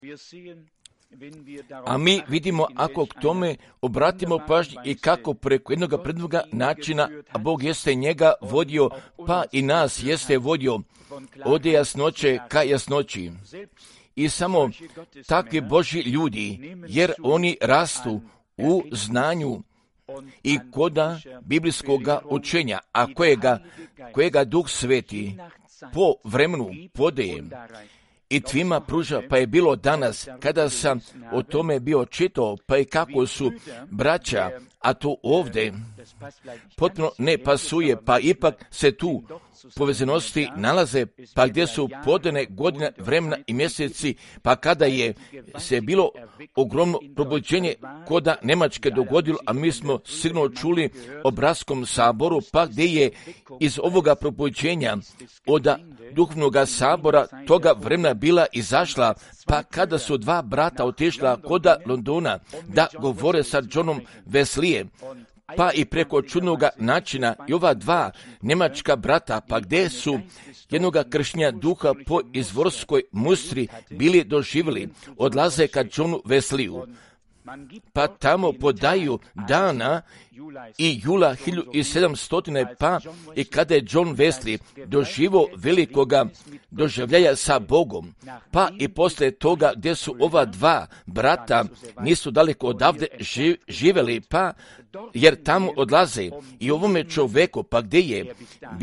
A mi vidimo, ako k tome obratimo pažnju i kako preko jednog prednoga načina, a Bog jeste njega vodio, pa i nas jeste vodio od jasnoće ka jasnoći. I samo takvi Božji ljudi, jer oni rastu u znanju i koda biblijskoga učenja, a kojega Duh Sveti po vremenu podaje i tvima pruža, pa je bilo danas, kada sam o tome bio čitao, pa i kako su braća, a to ovdje potpuno ne pasuje, pa ipak se tu povezanosti nalaze, pa gdje su podane godine, vremena i mjeseci, pa kada je se bilo ogromno probuđenje koda Njemačke dogodilo, a mi smo sigurno čuli o Bratskom saboru, pa gdje je iz ovoga probuđenja od duhovnog sabora toga vremena bila izašla, pa kada su dva brata otišla koda Londona da govore sa Johnom Wesleyem, pa i preko čudnoga načina i ova dva njemačka brata, pa gdje su jednoga kršenja duha po izvorskoj mustri bili doživjeli, odlaze ka Johnu Wesleyu, pa tamo podaju dana i jula 1700, pa i kada je John Wesley doživio velikoga doživljaja sa Bogom, pa i poslije toga gdje su ova dva brata nisu daleko odavde živjeli, pa jer tamo odlaze i ovome čoveku, pa gdje je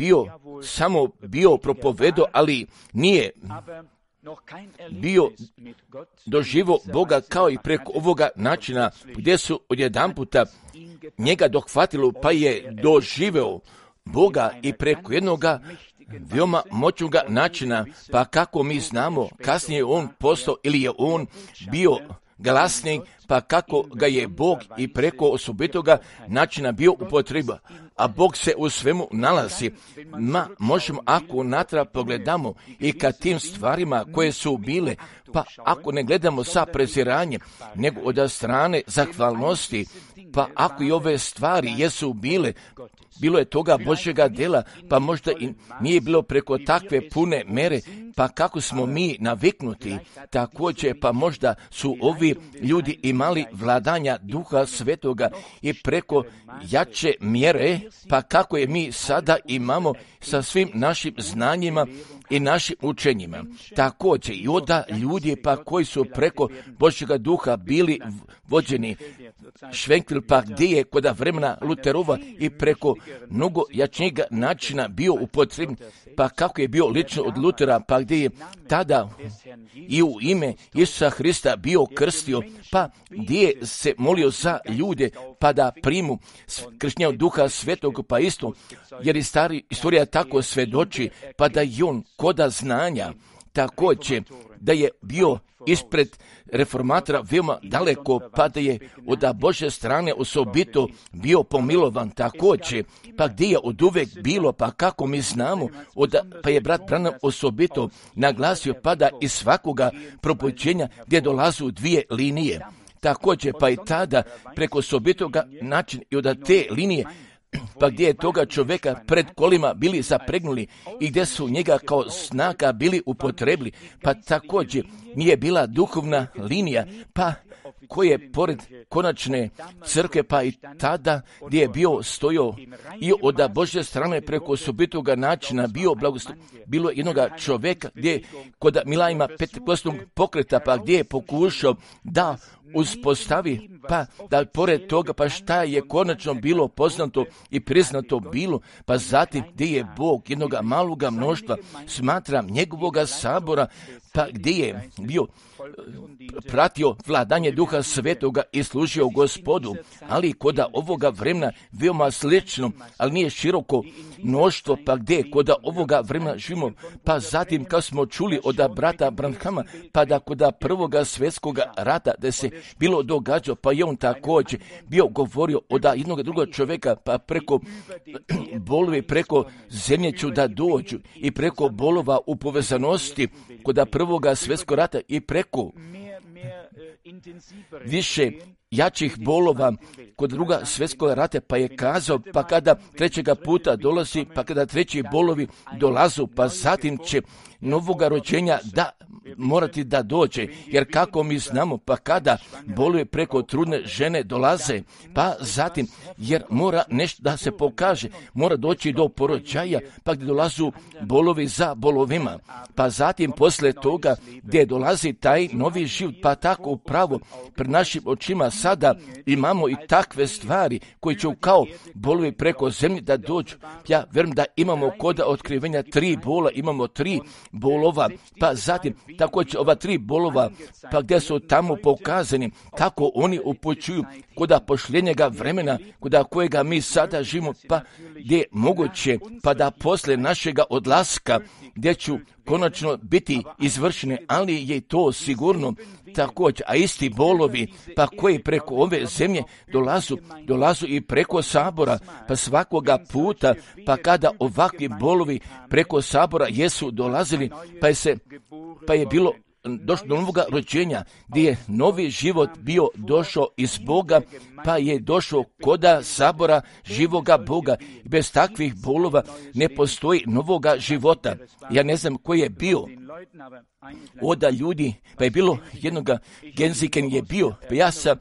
bio propovedo, ali nije bio doživo Boga kao i preko ovoga načina gdje su odjedanputa njega dohvatilo, pa je doživeo Boga i preko jednoga veoma moćnoga načina, pa kako mi znamo, kasnije je on postao ili je on bio glasnik, pa kako ga je Bog i preko osobitoga načina bio upotreba. A Bog se u svemu nalazi. Možemo, ako natrag pogledamo i kad tim stvarima koje su bile, pa ako ne gledamo sa preziranjem, nego od strane zahvalnosti, pa ako i ove stvari jesu bile, bilo je toga Božjega dela, pa možda i nije bilo preko takve pune mere, pa kako smo mi naviknuti, također pa možda su ovi ljudi imali vladanja Duha Svetoga i preko jače mjere, pa kako je mi sada imamo sa svim našim znanjima i našim učenjima. Također i oda ljudi pa koji su preko Božjega duha bili vođeni. Švenkvil pa gdje je kod vremena Luterova i preko mnogo jačnijega načina bio upotrebljen, pa kako je bio lično od Lutera, pa gdje je tada i u ime Isusa Hrista bio krstio, pa gdje je se molio za ljude, pa da primu krštenje od Duha Svetog, pa isto, jer i stari istorija tako svedoči, pa da i on koda znanja, također da je bio ispred reformatora veoma daleko, pa da je od Božje strane osobito bio pomilovan također, pa gdje je od uvek bilo, pa kako mi znamo, pa je brat Branham osobito naglasio, pa da iz svakoga probuđenja gdje dolazu dvije linije. Također pa i tada preko osobitoga načina i od te linije, pa gdje je toga čovjeka pred kolima bili zapregnuli i gdje su njega kao znaka bili upotrebili, pa također nije bila duhovna linija, pa koje pored konačne crkve, pa i tada gdje je bio stojao i od Božje strane preko osobitoga načina bio bilo jednoga čovjeka gdje kod Milajma Pentekostnog pokreta, pa gdje je pokušao da uspostavi, pa da pored toga, pa šta je konačno bilo poznato i priznato bilo, pa zatim gdje je Bog jednoga maloga mnoštva, smatram njegovoga sabora, pa gdje je bio pratio vladanje Duha Svetoga i služio Gospodu, ali kod ovoga vremena veoma slično, ali nije široko mnoštvo, pa gdje kod ovoga vremena živimo, pa zatim kad smo čuli od brata Branhama, pa da kod prvoga svjetskoga rata da se bilo događao, pa je on također bio govorio od jednog drugog čovjeka, pa preko bolovi, preko zemlje ću da dođu i preko bolova u povezanosti kod prvoga svjetskog rata i preko više jačih bolova kod druga svjetskog rata, pa je kazao, pa kada trećega puta dolazi, pa kada treći bolovi dolazu, pa zatim će novoga rođenja da morati da dođe, jer kako mi znamo, pa kada boluje preko trudne žene dolaze, pa zatim, jer mora nešto da se pokaže, mora doći do porođaja, pa gdje dolazu bolovi za bolovima, pa zatim posle toga gdje dolazi taj novi život, pa tako upravo pred našim očima sada imamo i takve stvari koji će kao bolovi preko zemlje da dođu. Ja vjerujem da imamo kod otkrivenja 3 bola, imamo 3 bolova, pa zatim također ova 3 bolova, pa gdje su tamo pokazani kako oni upućuju kod pošljenjega vremena, kod kojega mi sada živimo, pa gdje je moguće, pa da posle našega odlaska, gdje ću konačno biti izvršene, ali je to sigurno također, a isti bolovi, pa koji preko ove zemlje dolazu i preko sabora, pa svakoga puta, pa kada ovakvi bolovi preko sabora jesu dolazili, pa je bilo došlo do novoga rođenja, gdje je novi život bio došao iz Boga, pa je došao koda sabora živoga Boga. Bez takvih bolova ne postoji novoga života. Ja ne znam koji je bio oda ljudi, pa je bilo jednoga Genziken je bio, pa ja se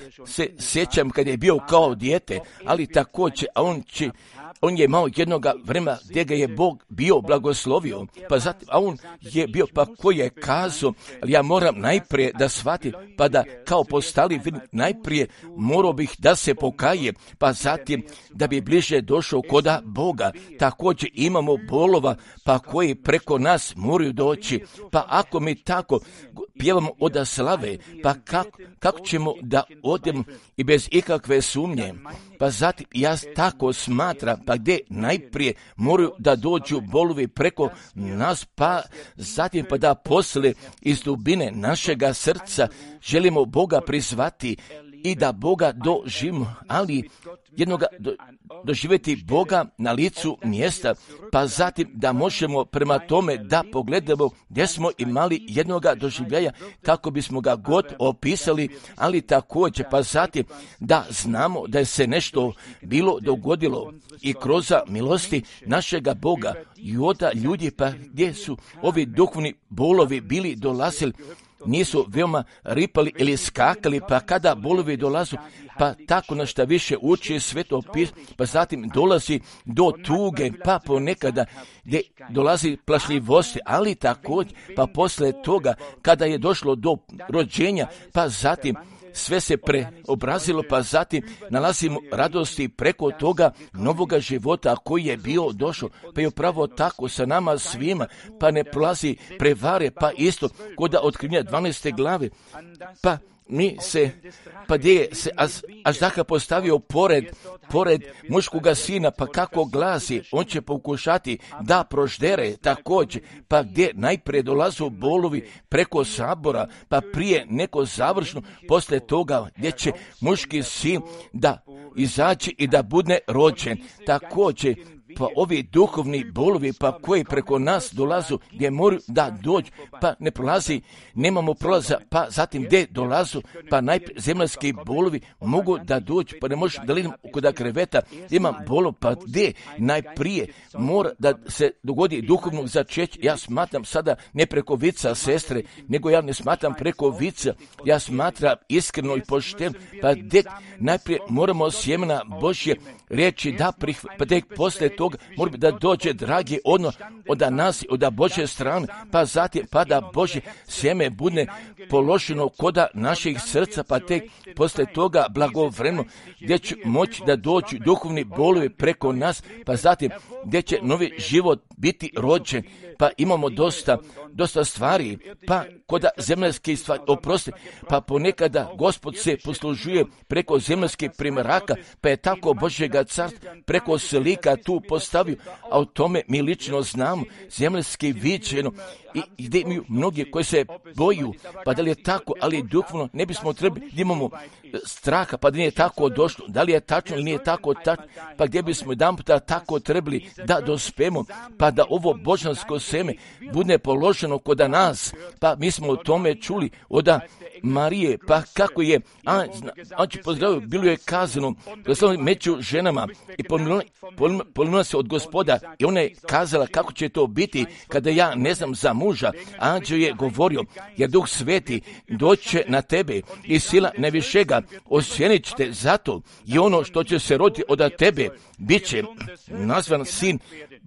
sjećam kad je bio kao dijete, ali također, on je imao jednoga vremena gdje ga je Bog bio blagoslovio, pa zatim, a on je bio, pa koji je kazao, ali ja moram najprije da shvatim, pa da kao postali vidim, najprije morao bih da se pokaje, pa zatim da bi bliže došao koda Boga. Također imamo bolova, pa koji preko nas moraju doći, pa ako mi tako pjevamo od slave, pa kako ćemo da odemo i bez ikakve sumnje, pa zatim ja tako smatram, pa gdje najprije moraju da dođu bolovi preko nas, pa zatim pa da posle iz dubine našega srca želimo Boga prizvati i da Boga doživimo, ali jednoga doživjeti Boga na licu mjesta, pa zatim da možemo prema tome da pogledamo gdje smo imali jednoga doživljaja kako bismo ga god opisali, ali također pa zatim da znamo da je se nešto bilo dogodilo i kroz milosti našega Boga i oda ljudi, pa gdje su ovi duhovni bolovi bili dolazili, nisu veoma ripali ili skakali, pa kada bolovi dolazu, pa tako na šta više uči Sveto pismo, pa zatim dolazi do tuge, pa ponekada gdje dolazi plašljivosti, ali također, pa posle toga, kada je došlo do rođenja, pa zatim sve se preobrazilo, pa zatim nalazimo radosti preko toga novoga života koji je bio došao, pa je upravo tako sa nama svima, pa ne prolazi prevare, pa isto kod otkrivenja 12. glave, pa mi se, pa gdje je se Azdaha postavio pored muškoga sina, pa kako glasi, on će pokušati da proždere također, pa gdje najprije dolazu bolovi preko sabora, pa prije neko završno, posle toga gdje će muški sin da izaći i da bude rođen, također, pa ovi duhovni bolovi, pa koji preko nas dolazu, gdje moraju da dođu, pa ne prolazi, nemamo prolaza, pa zatim gdje dolazu, pa najprije zemaljski bolovi mogu da dođu, pa ne možeš da lidem kod kreveta, imam bolov, pa gdje najprije mora da se dogodi duhovnog začeća. Ja smatram sada ne preko vica sestre, nego ja ne smatram preko vica, ja smatram iskreno i pošteno, pa gdje najprije moramo sjemena Božje riječi da prihvatimo, pa tek posle toga mora da dođe dragi od nas, od Božje strane, pa zatim pa da Božje sjeme bude položeno koda naših srca, pa tek posle toga blagovremeno gdje će moći da dođu duhovni bolovi preko nas, pa zatim gdje će novi život biti rođen, pa imamo dosta stvari, pa koda zemaljskih stvari, pa ponekada Gospod se poslužuje preko zemaljskih primjeraka, pa je tako Božjega carstva preko slika tu postavio, a o tome mi lično znamo, zemaljski viđeno, i gdje imaju mnogi koji se boju, pa da li je tako, ali duhovno ne bismo trebali da imamo straha, pa da nije tako došlo, da li je tačno ili nije tako tačno, pa gdje bismo jedan puta tako trebali da dospemo, pa da ovo božansko seme bude položeno kod nas. Pa mi smo o tome čuli od Marije, pa kako je anđeo pozdravio, bilo je kazano da se među ženama i pomilila se od Gospoda i ona je kazala kako će to biti kada ja ne znam za muža. Anđeo je govorio, jer Duh Sveti doće na tebe i sila najvišega osjenit će te zato i ono što će se roditi od tebe bit će nazvan sin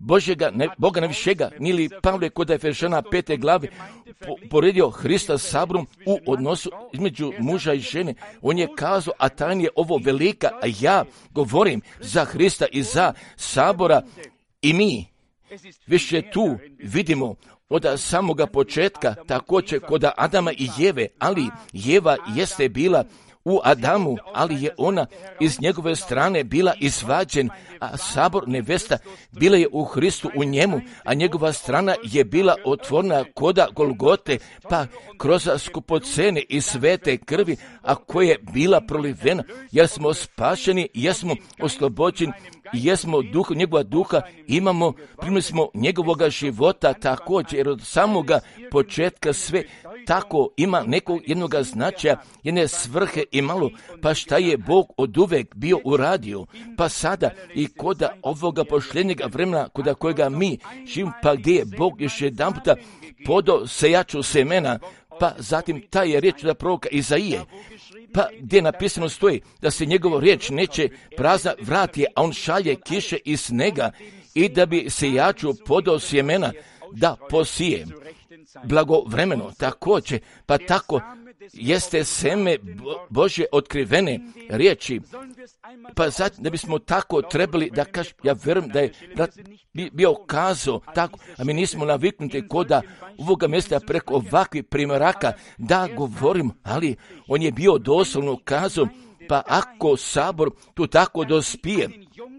Boga najvišega. Nili Pavle kod Efešana 5. glave poredio Hrista s saborom u odnosu između muža i žene. On je kazao, a tajna je ovo velika, a ja govorim za Hrista i za sabora i mi. Više tu vidimo od samoga početka, također kod Adama i Jeve, ali Jeva jeste bila u Adamu, ali je ona iz njegove strane bila izvađen, a sabor nevesta bila je u Hristu u njemu, a njegova strana je bila otvorena koda Golgote, pa kroz skupocene i svete krvi, a koja je bila prolivena, jer smo spašeni, jesmo oslobođeni, jesmo duha, njegova duha, primili smo njegovoga života također, jer od samoga početka sve tako ima nekog jednoga značaja, jedne svrhe i malo, pa šta je Bog oduvek bio uradio, pa sada i kod ovoga pošljenjega vremena, kod kojega mi živimo, pa gdje je Bog još jedan puta podao sejaču semena, pa zatim ta je riječ da proroka Izaije, pa gdje napisano stoji da se njegova riječ neće prazna vrati, a on šalje kiše i snega i da bi sejaču podao sjemena da posije blagovremeno također, pa tako jeste seme Božje otkrivene riječi, pa zatim da bismo tako trebali da kažem, ja vjerujem da je brat bio kazao tako, a mi nismo naviknuti koda ovoga mjesta preko ovakvih primjeraka da govorim, ali on je bio doslovno kazao, pa ako sabor tu tako dospije,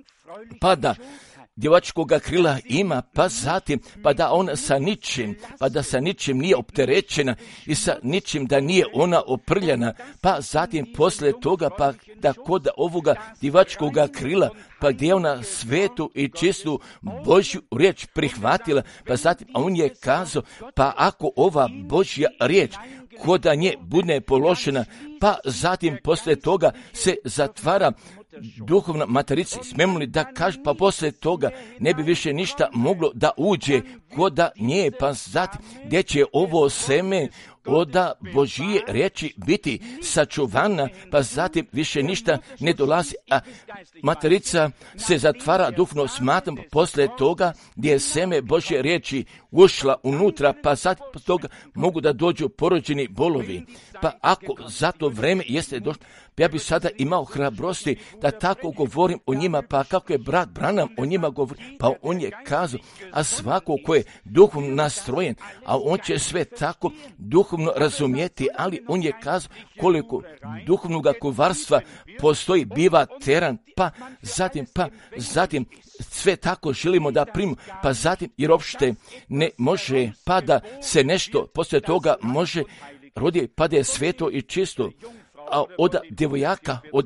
pa da djevačkoga krila ima, pa zatim, pa da ona sa ničim nije opterećena i sa ničim da nije ona oprljana, pa zatim poslije toga, pa da kod ovoga djevačkoga krila, pa gdje ona svetu i čistu Božju riječ prihvatila, pa zatim, a on je kazao, pa ako ova Božja riječ kod nje bude položena, pa zatim poslije toga se zatvara duhovna materica, smemo li da kaže, pa poslije toga ne bi više ništa moglo da uđe kod nje, pa zatim gdje će ovo seme od Božije riječi biti sačuvana, pa zatim više ništa ne dolazi, a materica se zatvara duhovno smatram, poslije toga gdje je seme Božje riječi ušla unutra, pa zatim poslije toga mogu da dođu porođeni bolovi. Pa ako za to vreme jeste došlo, ja bi sada imao hrabrosti da tako govorim o njima, pa kako je brat Branham o njima govori, pa on je kazao, a svako ko je duhovno nastrojen, a on će sve tako duhovno razumjeti, ali on je kazao koliko duhovnog kuvarstva postoji, biva teran, pa zatim sve tako želimo da primimo, pa zatim jer uopšte ne može, pa da se nešto poslije toga može rodi, pa da je sveto i čisto, a od djevojaka, od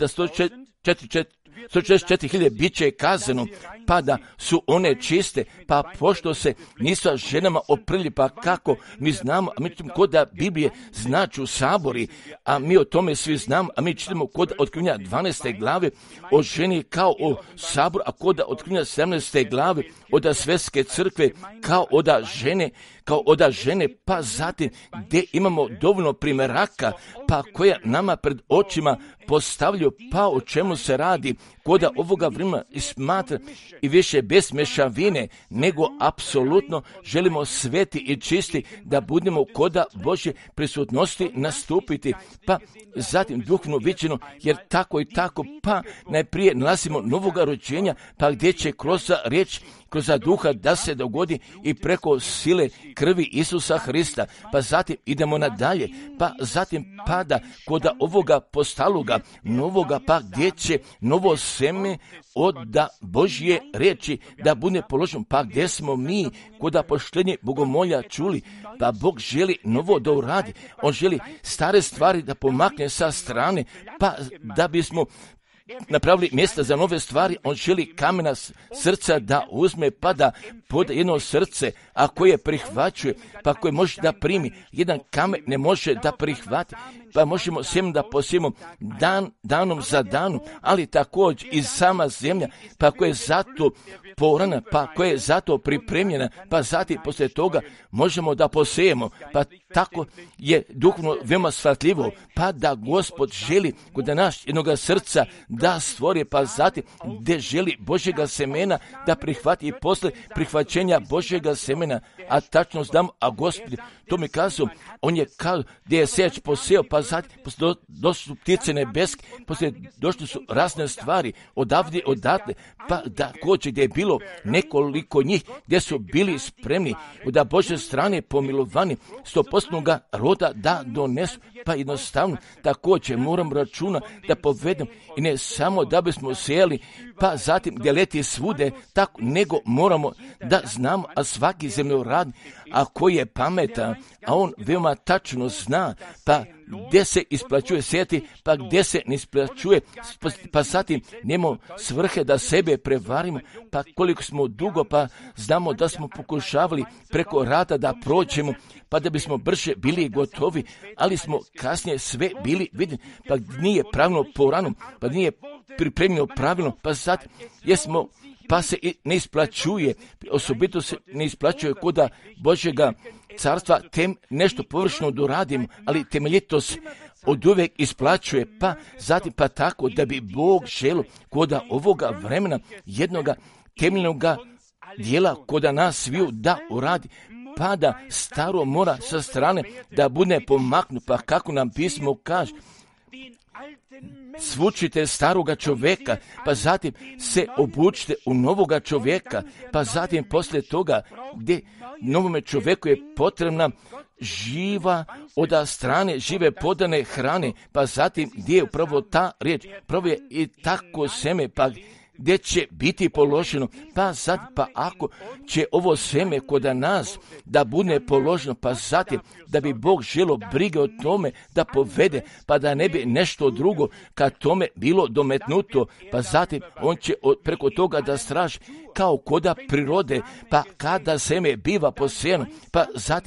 144.000 bit će kazano, pa da su one čiste, pa pošto se nisu ženama oprli, pa kako mi znamo, a mi čitamo kod Biblije značu sabori, a mi o tome svi znamo, a mi čitamo kod Otkrivenja 12. glave o ženi kao o saboru, a kod Otkrivenja 17. glave od Svetske crkve kao od žene, pa zatim gdje imamo dovoljno primjeraka, pa koja nama pred očima postavljaju, pa o čemu se radi, kod ovoga vremena i smatra i više bez mešavine, nego apsolutno želimo sveti i čisti da budemo kod Božje prisutnosti nastupiti, pa zatim duhovno viđeno, jer tako i tako, pa najprije nalazimo novoga rođenja, pa gdje će kroz riječ, kroz duha da se dogodi i preko sile krvi Isusa Hrista, pa zatim idemo nadalje, pa zatim pada kod ovoga postaloga novoga, pa gdje će novo seme od Božje riječi da bude položeno, pa gdje smo mi kod poštenje bogomolja čuli, pa Bog želi novo da uradi, on želi stare stvari da pomakne sa strane, pa da bismo napravili mjesta za nove stvari, on želi kamena srca da uzme, pa da poda jedno srce, a koje prihvaćuje, pa koje može da primi. Jedan kamen ne može da prihvati, pa možemo sjeme da posijemo danom za danom, ali također i sama zemlja, pa koja je zato porana, pa koja je zato pripremljena, pa zatim poslije toga možemo da posijemo, pa tako je duhovno veoma shvatljivo, pa da Gospod želi kod naš jednoga srca da stvori, pa zatim gdje želi Božjega semena da prihvati i posle prihvaćenja Božjega semena, a tačno znam, a Gospod to mi kazao, on je kao gdje je sejač poseo, pa zatim došli su ptice nebeske, poslije došli su razne stvari odavde, odatle, pa da koće gdje je bilo nekoliko njih, gdje su bili spremni da Božje strane pomilovani 100% roda da donesu, pa jednostavno također moram računa da povedem i ne samo da bismo sejali, pa zatim gdje leti svude, tako, nego moramo da znamo, a svaki zemljoradnik, a koji je pametan, a on veoma tačno zna, pa gdje se isplaćuje sejati, pa gdje se ne isplaćuje, pa zatim nemamo svrhe da sebe prevarimo, pa koliko smo dugo, pa znamo da smo pokušavali preko rada da prođemo, pa da bismo brže bili gotovi, ali smo kasnije sve bili vidjeni, pa nije pravilno porano, pa nije pripremljeno pravilno, pa zatim jesmo, pa se i ne isplaćuje, osobito se ne isplaćuje koda Božjega carstva, nešto površno doradimo, ali temeljito se od uvijek isplaćuje, pa zatim pa tako da bi Bog želio koda ovoga vremena jednoga temeljnoga dijela koda nas sviju da uradi, pa da staro mora sa strane da bude pomaknut, pa kako nam pismo kaže, svučite staroga čovjeka, pa zatim se obučite u novoga čovjeka, pa zatim poslije toga gdje novome čovjeku je potrebna živa od strane žive podane hrane, pa zatim gdje je upravo ta riječ, prvo je i tako seme, pa gdje će biti položeno, pa sad, pa ako će ovo seme kod nas da bude položeno, pa zatim da bi Bog želio brige o tome da povede, pa da ne bi nešto drugo kad tome bilo dometnuto, pa zatim on će preko toga da straži kao koda prirode, pa kada seme biva posijeno, pa zatim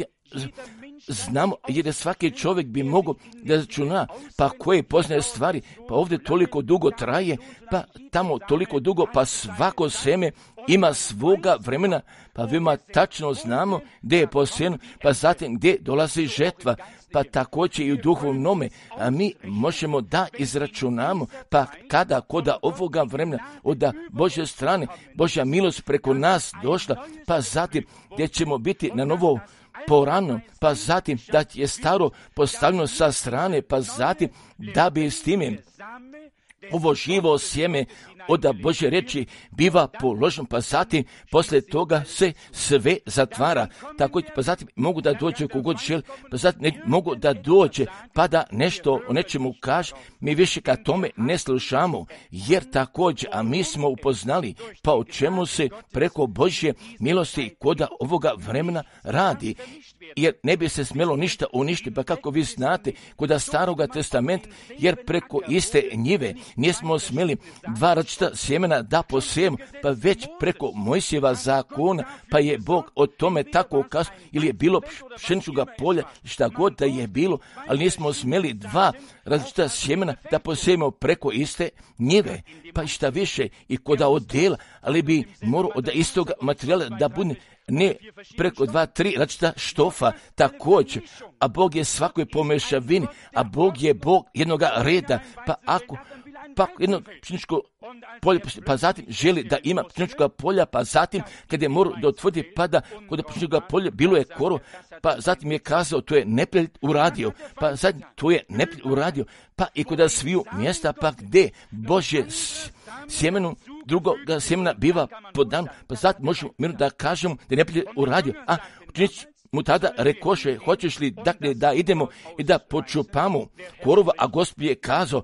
znamo, jer svaki čovjek bi mogao da računa, pa koje poznaje stvari, pa ovdje toliko dugo traje, pa tamo toliko dugo, pa svako seme ima svoga vremena, pa veoma tačno znamo gdje je posijeno, pa zatim gdje dolazi žetva, pa također i u duhovnome, a mi možemo da izračunamo, pa kada koda ovoga vremena od Božje strane, Božja milost preko nas došla, pa zatim gdje ćemo biti na novo porano, pa zatim da je staro postavljeno sa strane, pa zatim da bi s time ovo živo sjeme od Božje reči biva položeno, pa zatim poslije toga se sve zatvara. Tako pa zatim mogu da dođe kogod želi, pa zatim mogu da dođe pa da nešto o nečemu kaže, mi više ka tome ne slušamo, jer također, a mi smo upoznali pa o čemu se preko Božje milosti koda ovoga vremena radi. Jer ne bi se smjelo ništa uništiti, pa kako vi znate, kod Staroga testamenta, jer preko iste njive nismo smjeli dva različita sjemena da posijemo, pa već preko Mojsijeva zakona, pa je Bog o tome tako ukazao, ili je bilo pšeničnoga polja, šta god da je bilo, ali nismo smjeli dva različita sjemena da posijemo preko iste njive, pa i šta više i kod odjela, ali bi morao od istoga materijala da bude ne preko 2-3 različita štofa također, a Bog je svakoj pomešavini, a Bog je Bog jednoga reda, pa ako pa jedno pšeničko polje, pa zatim želi da ima pšeničkoga polja, pa zatim kad je morao da otvrdi, pa da kod pšeničkoga polja bilo je korov, pa zatim je kazao to je neprijatelj uradio, pa zatim to je neprijatelj uradio, pa i kod sviju mjesta, pa gdje Božje sjemenu drugoga sjemena biva podan, pa zatim možemo mirno da kažemo da je neprijatelj uradio, a učenici mu tada rekoše, hoćeš li dakle da idemo i da počupamo korova, a Gospod je kazao,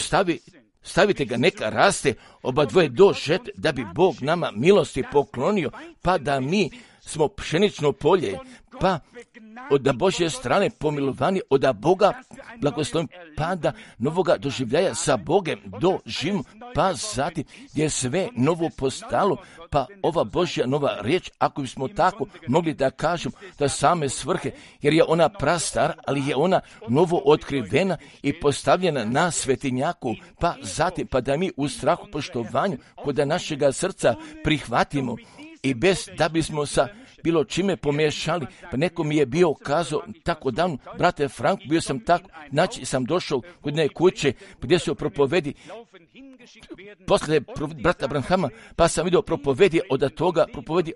stavite ga neka raste, oba dvoje do žetve, da bi Bog nama milosti poklonio, pa da mi smo pšenično polje, pa od Božje strane pomilovani, od Boga blagoslovim, pa da novoga doživljaja sa Bogem doživimo, pa zatim gdje je sve novo postalo, pa ova Božja nova riječ, ako bismo tako mogli da kažemo, da same svrhe, jer je ona prastara, ali je ona novo otkrivena i postavljena na svetinjaku, pa zatim pa da mi u strahu poštovanju kod našega srca prihvatimo i bez da bismo sa bilo čime pomiješali. Pa neko mi je bio kazao tako davno, brate Frank, bio sam tako, znači sam došao kod jedne kuće gdje su propovedi poslije brata Branhama, pa sam vidio propovedi od toga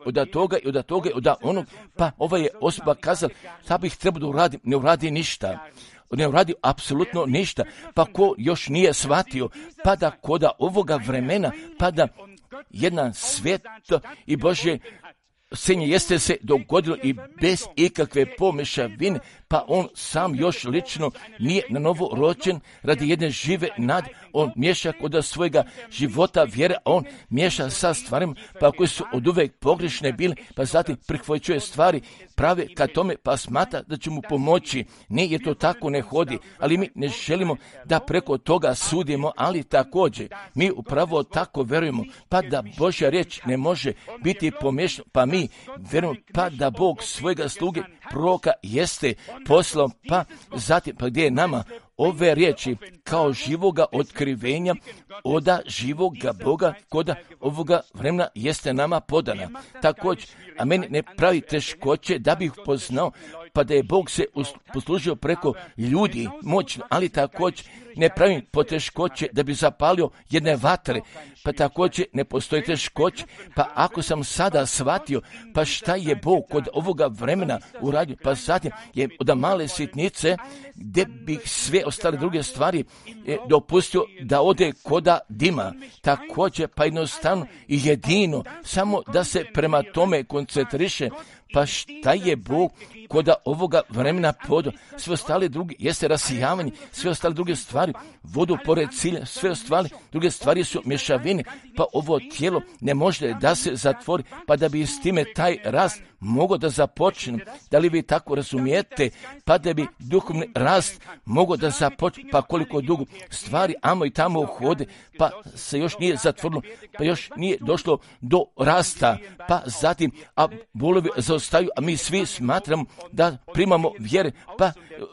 i od onog, pa ova je osoba kazala, šta bih trebao da uradim, ne uradi ništa. Ne uradi apsolutno ništa, pa ko još nije shvatio, pa da koda ovoga vremena, pa da jedna sveta i Božje senje jeste se dogodilo i bez ikakve pomešavine, pa on sam još lično nije na novo rođen radi jedne žive nade. On miješa kod svojega života vjere, on miješa sa stvarima pa koje su od uvek pogrešne bile, pa zatim prihvaćuje stvari prave ka tome, pa smatra da će mu pomoći. Ne, je to tako ne hodi, ali mi ne želimo da preko toga sudimo, ali također mi upravo tako verujemo, pa da Božja riječ ne može biti pomiješana, pa mi verujemo pa da Bog svojega sluge proroka jeste poslao, pa zatim pa gdje je nama ove riječi kao živoga otkrivenja oda živoga Boga koda ovoga vremena jeste nama podana. Također, a meni ne pravi teškoće da bih poznao, pa da je Bog se poslužio preko ljudi moćno, ali također ne pravim poteškoće da bi zapalio jedne vatre, pa također ne postoji teškoće, pa ako sam sada shvatio, pa šta je Bog kod ovoga vremena uradio, pa zatim je od male sitnice, gdje bih sve ostale druge stvari dopustio da ode koda dima, također pa jednostavno i jedino, samo da se prema tome koncentriše, pa šta je Bog koda ovoga vremena podao, sve ostale druge jeste rasijavanje, sve ostale druge stvari, vodu pored cilja, sve ostale druge stvari su mješavine, pa ovo tijelo ne može da se zatvori, pa da bi s time taj rast mogao da započne. Da li vi tako razumijete, pa da bi duhovni rast mogao da započne, pa koliko dugo stvari amo i tamo hode, pa se još nije zatvorilo, pa još nije došlo do rasta, pa zatim, a bolovi zaostaju, a mi svi smatramo da primamo vjere, pa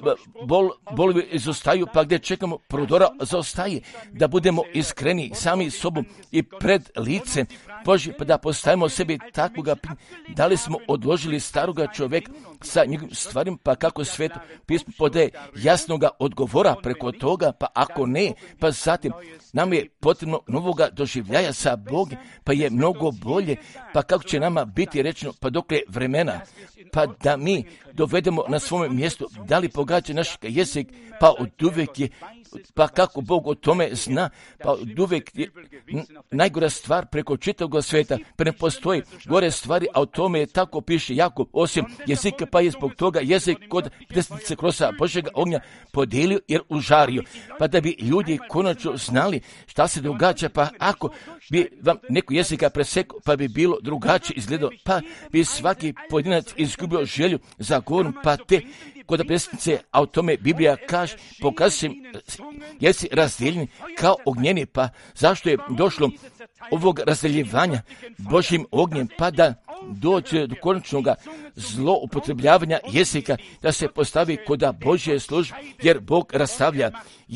bolovi izostaju, pa gdje čekamo prodora zaostaje, da budemo iskreni sami sobom i pred lice Božje, pa da postavimo sebi takvoga, da li smo odložili staroga čovjeka sa njegovim stvarima, pa kako Sveto pismo podaje jasnoga odgovora preko toga, pa ako ne, pa zatim nam je potrebno novoga doživljaja sa Bogom, pa je mnogo bolje, pa kako će nama biti rečeno, pa dok je vremena, pa da mi dovedemo na svom mjestu, da li pogađa naš jezik, pa od uvek je, pa kako Bog o tome zna, pa od uvek je najgora stvar preko čitavog sveta, pa ne postoji gore stvari, a o tome je tako piše Jakov, osim jezika, pa je zbog toga jezik kod desnice krosa Božjega ognja podijelio jer užario, pa da bi ljudi konačno znali šta se događa, pa ako bi vam neko jezika presekao, pa bi bilo drugačije izgledalo, pa bi svaki pojedinac izgubio želju za govorom, pa te kod presnice, a o tome Biblija kaže, pokazuje jesi razdijeljeni kao ognjeni, pa zašto je došlo ovog razdeljivanja Božjim ognjem, pa da dođe do konačnog zloupotrebljavanja jezika, da se postavi kod Božje službe, jer Bog rastavlja,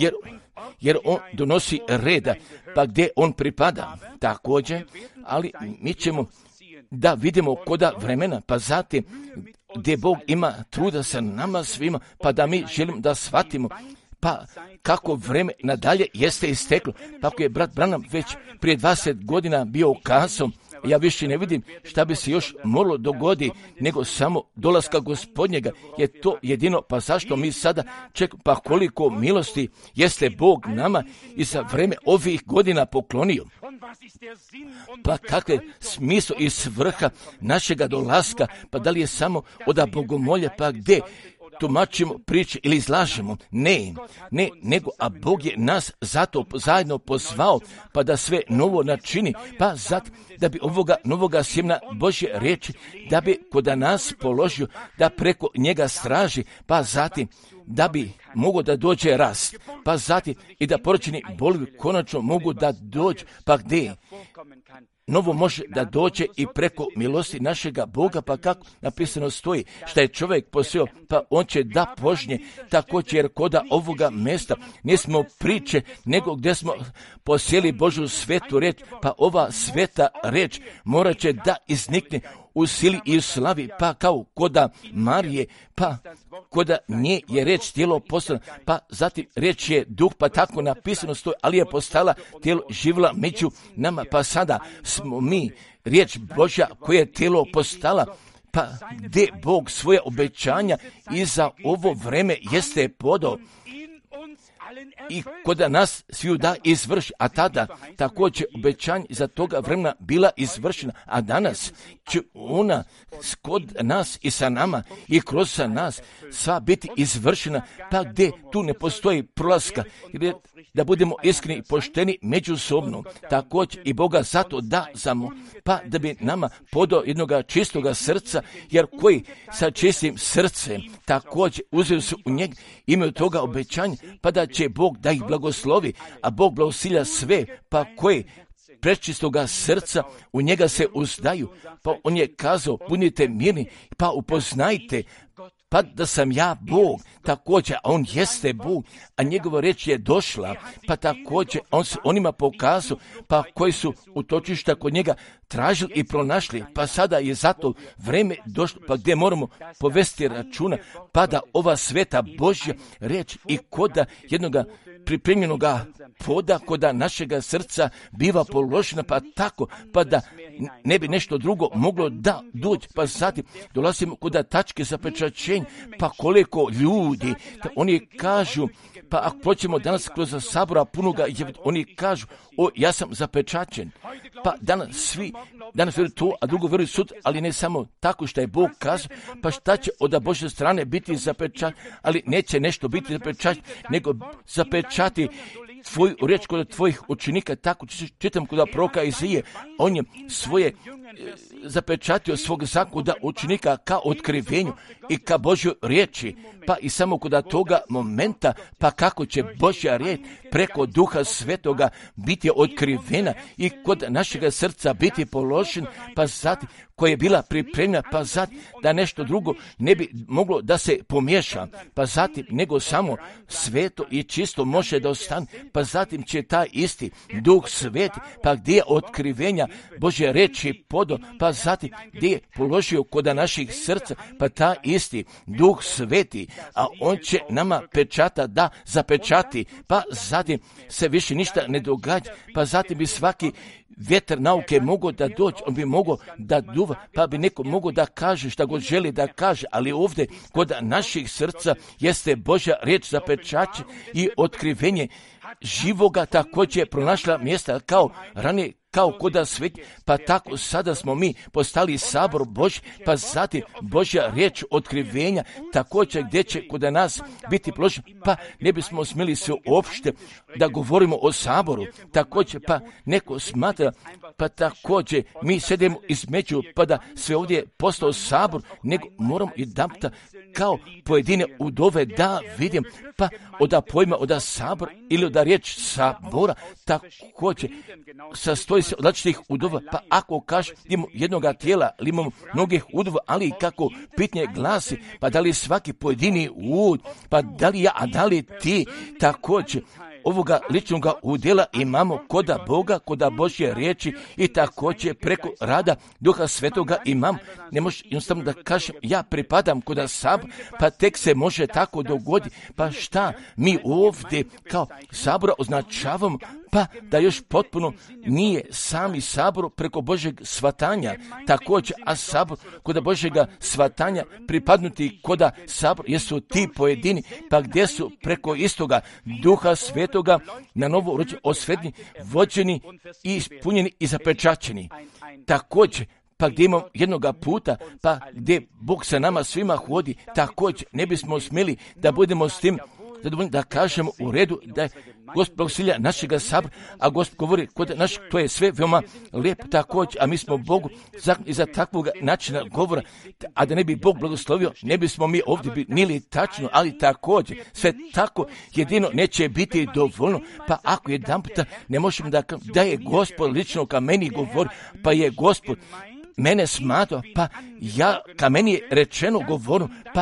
jer on donosi reda, pa gdje on pripada. Također, ali mi ćemo da vidimo koda vremena, pa zatim gdje Bog ima truda sa nama svima, pa da mi želimo da shvatimo, pa kako vreme nadalje jeste isteklo. Pa ako je brat Branham već prije 20 godina bio kazao, ja više ne vidim šta bi se još moralo dogodi, nego samo dolaska Gospodnjega, je to jedino, pa zašto mi sada čekamo, pa koliko milosti jeste Bog nama i za vreme ovih godina poklonio. Pa kakve smisao i svrha našega dolaska, pa da li je samo od bogomolja, pa gdje tumačimo priče ili izlažemo. Ne, nego, a Bog je nas zato zajedno pozvao, pa da sve novo načini, pa zato da bi ovoga novoga sjemena Božje riječi, da bi kod nas položio, da preko njega straži, pa zatim da bi mogo da dođe rast, pa zatim i da poročeni bolovi konačno mogu da dođu, pa gdje? Novo može da dođe i preko milosti našega Boga, pa kako napisano stoji, šta je čovjek posio, pa on će da požnje, također jer koda ovoga mjesta nismo priče, nego gdje smo posjeli Božju svetu reč, pa ova sveta reč morat će da iznikne u sili i u slavi, pa kao koda Marije, pa koda nje je reč tijelo postala, pa zatim reč je duh, pa tako napisano stoji, ali je postala tijelo, živjela među nama, pa sada smo mi riječ Božja koja je tijelo postala, pa gdje Bog svoje obećanja i za ovo vreme jeste podao i koda nas sviju da izvrši, a tada također obećanje za toga vremena bila izvršena, a danas će ona kod nas i sa nama i kroz sa nas sva biti izvršena, pa gdje tu ne postoji prolaska, da budemo iskreni i pošteni međusobno, također i Boga zato da zamo, pa da bi nama podao jednoga čistoga srca, jer koji sa čistim srcem također uzeli su u njega, imaju toga obećanja, pa da će Bog da ih blagoslovi, a Bog blagosilja sve, pa koji prečistoga srca u njega se uzdaju, pa on je kazao, budite mirni, pa upoznajte, pa da sam ja Bog, također, a on jeste Bog, a njegova reč je došla, pa također on se onima pokazao, pa koji su utočišta kod njega tražili i pronašli, pa sada je zato vreme došlo, pa gdje moramo povesti računa, pa da ova sveta Božja reč i koda jednoga pripremljenoga poda koda našega srca biva položena, pa tako, pa da ne bi nešto drugo moglo da doći, pa zatim dolazimo koda tačke zapečaćenja, pa koliko ljudi, oni kažu, pa ako proćemo danas kroz sabora punoga, oni kažu, ja sam zapečaćen, pa danas vjeruju to, a drugo vjeruju sud, ali ne samo tako što je Bog kazao, pa šta će od Božje strane biti zapečat, ali neće nešto biti zapečat, nego zapečati tvoju riječ kod tvojih učenika, tako čitam kod proroka Izije, on je svoje zapečatio svog zakuda učenika ka otkrivenju i ka Božjoj riječi, pa i samo kod toga momenta, pa kako će Božja riječ preko Duha Svetoga biti otkrivena i kod našega srca biti položen, pa zatim koja je bila pripremljena, pa zatim da nešto drugo ne bi moglo da se pomiješa, pa zatim nego samo sveto i čisto može da ostane, pa zatim će taj isti Duh Sveti, pa gdje je otkrivenja Božje riječi podo, pa zatim gdje je položio kod naših srca, pa taj isti Duh Sveti, a on će nama pečata da zapečati, pa zatim se više ništa ne događa, pa zatim bi svaki vjetar nauke mogao da dođe, on bi mogao da duva, pa bi neko mogao da kaže šta god želi da kaže, ali ovdje kod naših srca jeste Božja riječ zapečaće i otkrivenje živoga također pronašla mjesta kao ranije, kao koda svet, pa tako sada smo mi postali sabor Božji, pa zatim Božja riječ otkrivenja također gdje će kod nas biti položen, pa ne bismo smjeli se uopšte da govorimo o saboru, također pa neko smatra, pa također mi sedemo između, pa da sve ovdje postao sabor, nego moramo i damta kao pojedine udove da vidim, pa oda pojma oda sabor ili oda riječ sabora, također sastoji se od različitih udova, pa ako kaže imamo jednoga tijela, ili imamo mnogih udova, ali kako pitanje glasi, pa da li svaki pojedini ud, pa da li ja, a da li ti, također ovoga ličnog udjela imamo koda Boga, koda Božje riječi i također preko rada Duha Svetoga imamo. Ne možeš jednostavno da kažem ja pripadam koda sabor, pa tek se može tako dogoditi. Pa šta mi ovdje kao sabora označavamo, pa da još potpuno nije sami sabor preko Božjeg svatanja, također, a sabor koda Božjega svatanja pripadnuti koda sabor jesu ti pojedini, pa gdje su preko istoga Duha Svetoga na novo rođeni, osvetljeni, vođeni i ispunjeni i zapečaćeni. Također, pa gdje imamo jednoga puta, pa gdje Bog sa nama svima hodi, također ne bismo smjeli da budemo s tim da kažemo u redu da je Gospod blagosilja našega sabora, a Gospod govori kod naš, to je sve veoma lijepo također, a mi smo Bogu iza takvog načina govora, a da ne bi Bog blagoslovio, ne bismo mi ovdje bili tačno, ali također sve tako jedino neće biti dovoljno, pa ako jedan puta ne možemo da je Gospod lično ka meni govori, pa je Gospod mene smatrao, pa ja, ka meni je rečeno govoru, pa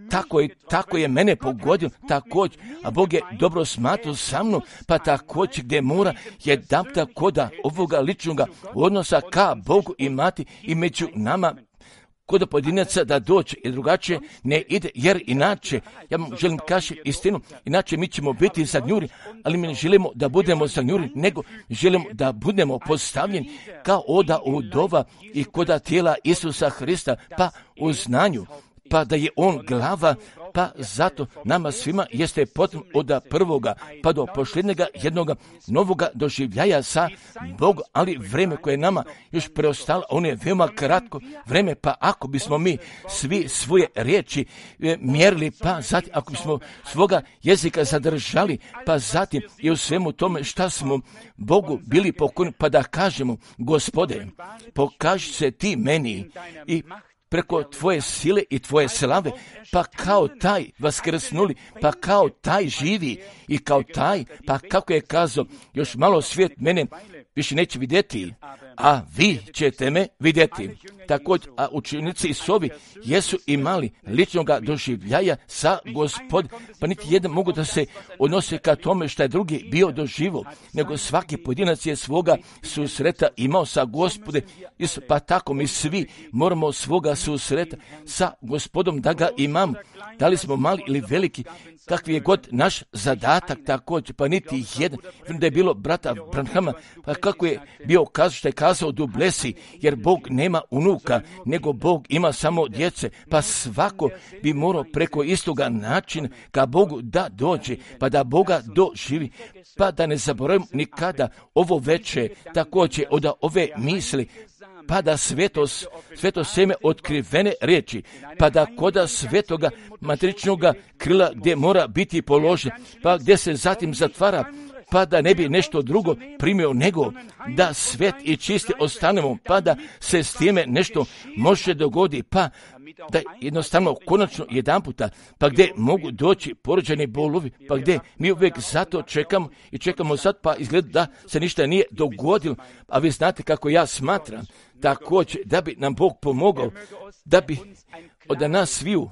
tako je mene pogodio, također, a Bog je dobro smatrao sa mnom, pa također gdje mora jedan koda ovoga ličnoga odnosa ka Bogu imati i među nama kod pojedinaca da dođe, jer drugačije ne ide, jer inače, ja vam želim kaži istinu, inače mi ćemo biti zagnjuri, ali mi ne želimo da budemo zagnjuri, nego želimo da budemo postavljeni kao oda udova i koda tijela Isusa Hrista, pa u znanju, pa da je on glava, pa zato nama svima jeste potrebno od prvoga pa do posljednjega jednoga novoga doživljaja sa Bogom, ali vreme koje nama još preostalo, ono je veoma kratko vreme, pa ako bismo mi svi svoje riječi mjerili, pa zatim ako bismo svoga jezika zadržali, pa zatim i u svemu tome šta smo Bogu bili pokorni, pa da kažemo, Gospode, pokaži se ti meni i preko tvoje sile i tvoje slave, pa kao taj vaskrsnuli, pa kao taj živi i kao taj, pa kako je kazao, još malo svijet mene više neće vidjeti, a vi ćete me vidjeti. Također, a učenici Isovi jesu imali ličnoga doživljaja sa Gospodom, pa niti jedan mogu da se odnose ka tome što je drugi bio doživo, nego svaki pojedinac je svoga susreta imao sa Gospodom, pa tako mi svi moramo svoga susreta sa Gospodom da ga imamo. Da li smo mali ili veliki, kakvi je god naš zadatak također, pa niti jedan. Da je bilo brata Branhama, pa kako je bio kazao što je kazao Dublesi, jer Bog nema unuka, nego Bog ima samo djece, pa svako bi morao preko istoga načina ka Bogu da dođe, pa da Boga doživi, pa da ne zaboravim nikada ovo veče, također od ove misli, pa da sveto seme otkrivene riječi, pa da koda svetoga matričnoga krila gdje mora biti položen, pa gdje se zatim zatvara, pa da ne bi nešto drugo primio, nego da svet i čisti ostanemo, pa da se s time nešto može dogoditi, pa da jednostavno konačno jedan puta, pa gdje mogu doći porođeni bolovi, pa gdje mi uvijek zato čekamo i čekamo sad, pa izgleda da se ništa nije dogodilo, a vi znate kako ja smatram, također da bi nam Bog pomogao, da bi od nas sviju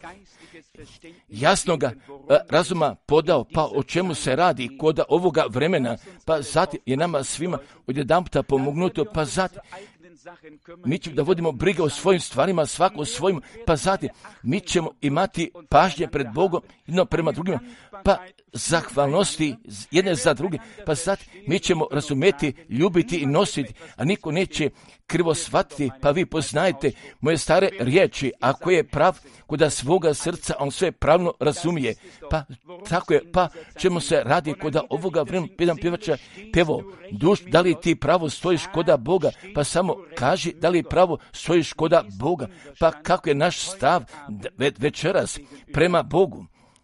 jasnoga razuma podao, pa o čemu se radi kod ovoga vremena, pa zatim je nama svima odjedanputa pomognuto, pa zatim mi ćemo da vodimo brige o svojim stvarima, svako o svojim, pa zatim mi ćemo imati pažnje pred Bogom jedno prema drugima, pa zahvalnosti jedne za druge, pa zatim mi ćemo razumjeti, ljubiti i nositi, a niko neće krivo shvatiti, pa vi poznajete moje stare riječi, ako je prav kod svoga srca, on sve pravno razumije, pa tako je, pa čemu se radi kod ovoga vremena, jedan pjevača pjevo, duš, da li ti pravo stojiš koda Boga, pa samo kaži da li pravo stojiš koda Boga, pa kako je naš stav večeras prema Bogu.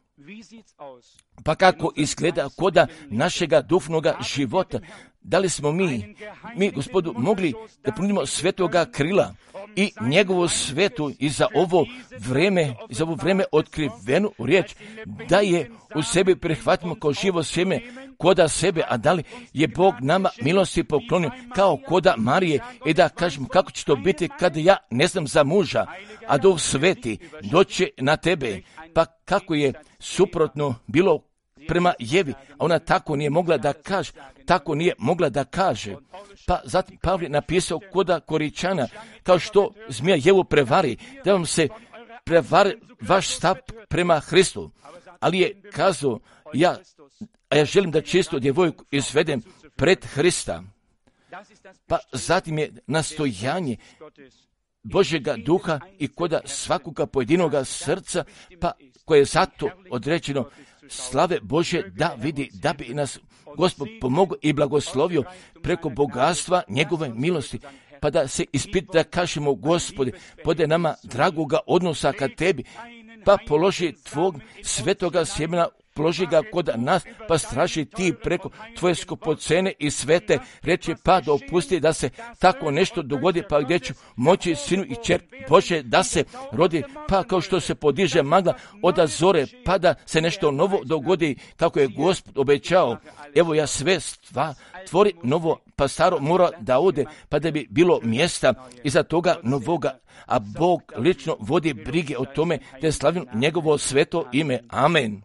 Pa kako izgleda koda našega duhovnoga života, da li smo mi Gospodu mogli da punimo svetoga krila i njegovu svetu i za ovo vreme otkrivenu riječ, da je u sebi prihvatimo kao živo sjeme koda sebe, a da li je Bog nama milosti poklonio kao koda Marije i da kažemo kako će to biti kada ja ne znam za muža, a Duh Sveti doće na tebe, pa kako je suprotno bilo prema Jevi, a ona tako nije mogla da kaže, pa zatim Pavle napisao koda Koričana, kao što zmija Jevu prevari, da vam se prevari vaš stav prema Hristu, ali je kazao, ja želim da čistu djevojku izvedem pred Hrista, pa zatim je nastojanje Božjega duha i koda svakoga pojedinoga srca, pa koje je zato određeno slave Božje da vidi, da bi nas Gospod pomogao i blagoslovio preko bogatstva njegove milosti. pa da se ispita, da kažemo, Gospode, pode nama dragoga odnosa ka Tebi, pa položi Tvog svetoga sjemena, položi ga kod nas, pa straži Ti preko Tvoje skupocene i svete reči, pa dopusti da se tako nešto dogodi, pa gdje ću moći sinu i čer Bože da se rodi, pa kao što se podiže magla od zore, pa da se nešto novo dogodi, kako je Gospod obećao. Evo ja sve tvori novo, pa staro mora da ode, pa da bi bilo mjesta iza toga novoga, a Bog lično vodi brige o tome da je slavim njegovo sveto ime. Amen.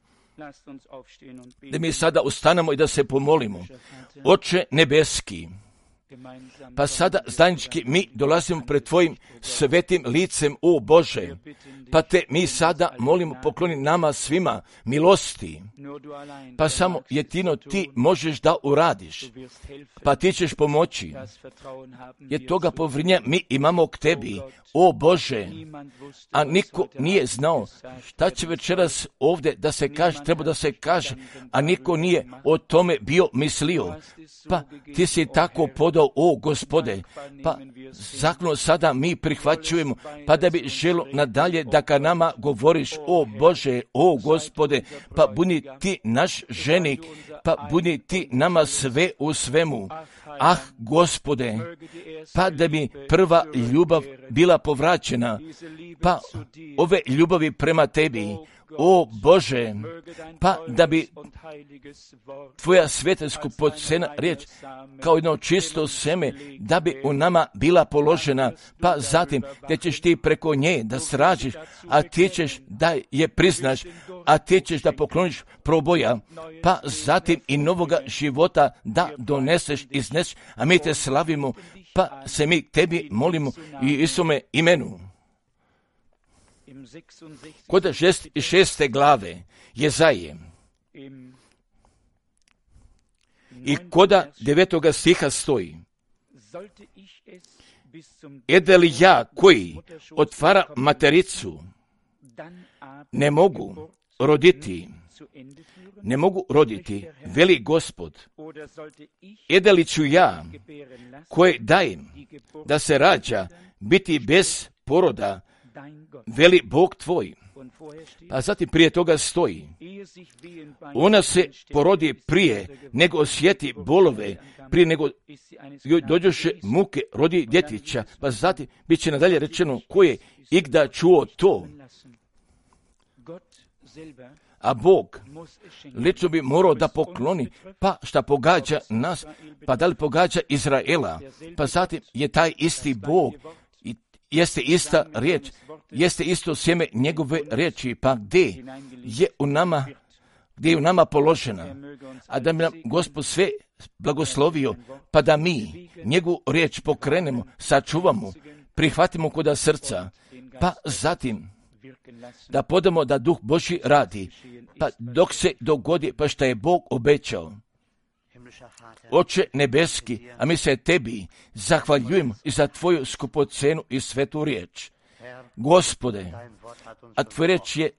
Da mi sada ustanemo i da se pomolimo. Oče nebeski, pa sada zajednički mi dolazimo pred Tvojim svetim licem, o Bože, pa Te mi sada molimo, pokloni nama svima milosti, pa samo jedino Ti možeš da uradiš, pa Ti ćeš pomoći, jer toga povjerenja mi imamo k Tebi, o Bože, a niko nije znao šta će večeras ovdje da se kaže, treba da se kaže, a niko nije o tome bio mislio, pa Ti si tako podao, o Gospode, pa zakon sada mi prihvaćujemo, pa da bi želo nadalje da ka nama govoriš, o Bože, o Gospode, pa budi Ti naš ženik, pa budi Ti nama sve u svemu. Ah, Gospode, pa da bi prva ljubav bila povraćena, pa ove ljubavi prema Tebi, o Bože, pa da bi Tvoja sveta skupocena riječ kao jedno čisto seme, da bi u nama bila položena, pa zatim da ćeš Ti preko nje da sražiš, a Ti ćeš da je priznaš, a Ti ćeš da pokloniš proboja, pa zatim i novoga života da doneseš, izneseš, a mi Te slavimo, pa se mi Tebi molimo i Isuse imenu. Kod 6. glave Jezaje i kod 9. stiha stoji: Ede li ja koji otvara matericu ne mogu roditi, veli Gospod. Ede li ću ja koje dajem da se rađa biti bez poroda, veli Bog tvoj. A zatim prije toga stoji: ona se porodi prije nego osjeti bolove, prije nego joj dođoše muke, rodi djetića. Pa zatim bit će nadalje rečeno: ko je igda čuo to? A Bog lično bi morao da pokloni, pa šta pogađa nas, pa da li pogađa Izraela, pa zatim je taj isti Bog, jeste ista riječ, jeste isto sjeme njegove riječi, pa gdje je u nama položena, a da bi nam Gospod sve blagoslovio, pa da mi njegovu riječ pokrenemo, sačuvamo, prihvatimo koda srca, pa zatim da podamo da Duh Božji radi, pa dok se dogodi, pa šta je Bog obećao. Oče nebeski, a mi se Tebi zahvaljujemo i za Tvoju skupocenu i svetu riječ. Gospode, a Tvoja riječ je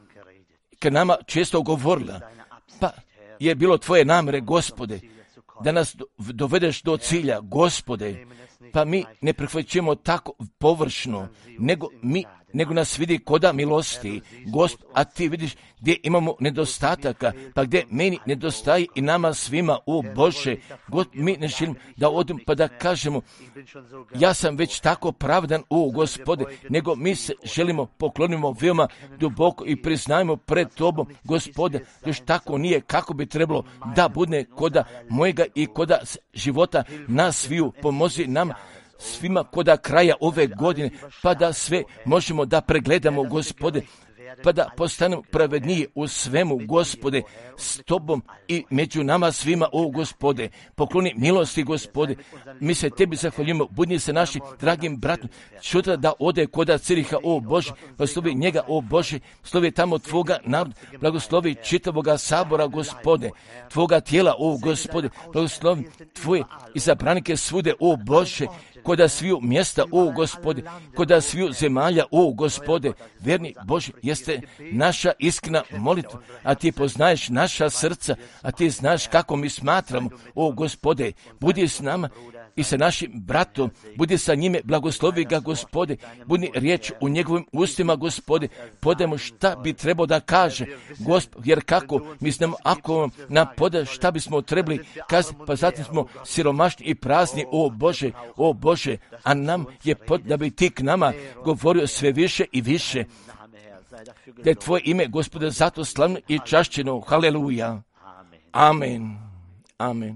k nama često govorila, pa je bilo Tvoje namere, Gospode, da nas dovedeš do cilja, Gospode, pa mi ne prihvaćamo tako površno, nego nas vidi koda milosti, a Ti vidiš gdje imamo nedostataka, pa gdje meni nedostaje i nama svima, o Bože, mi ne želimo da odem pa da kažemo ja sam već tako pravdan, o Gospode, nego mi se želimo poklonimo veoma duboko i priznajemo pred Tobom, Gospode, još tako nije kako bi trebalo da bude koda mojega i koda života nas sviju, pomozi nam svima koda kraja ove godine, pa da sve možemo da pregledamo, Gospode, pa da postanemo pravedniji u svemu, Gospode, s Tobom i među nama svima, o Gospode, pokloni milosti, Gospode, mi se Tebi zahvaljujemo, budni se našim dragim bratom, sutra da ode koda Ciriha, o Bože, blagoslovi njega, o Bože, slovi tamo Tvoga naroda, blagoslovi čitavoga sabora, Gospode, Tvoga tijela, o Gospode, blagoslovi Tvoje izabranike svude, o Bože, koda sviju mjesta, o Gospode, koda sviju zemalja, o Gospode, verni Bože, jeste naša iskrena molitva, a Ti poznaješ naša srca, a Ti znaš kako mi smatramo, o Gospode, budi s nama i sa našim bratom, budi sa njime, blagoslovi ga, Gospode, budi riječ u njegovim ustima, Gospode, podajmo šta bi trebao da kaže, jer kako, mi znamo, ako nam poda šta bismo trebali kazati, pa zatim smo siromašni i prazni, o Bože, a nam je da bi ti k nama govorio sve više i više, da je tvoje ime, Gospode, zato slavno i čašćeno, haleluja, amen, amen.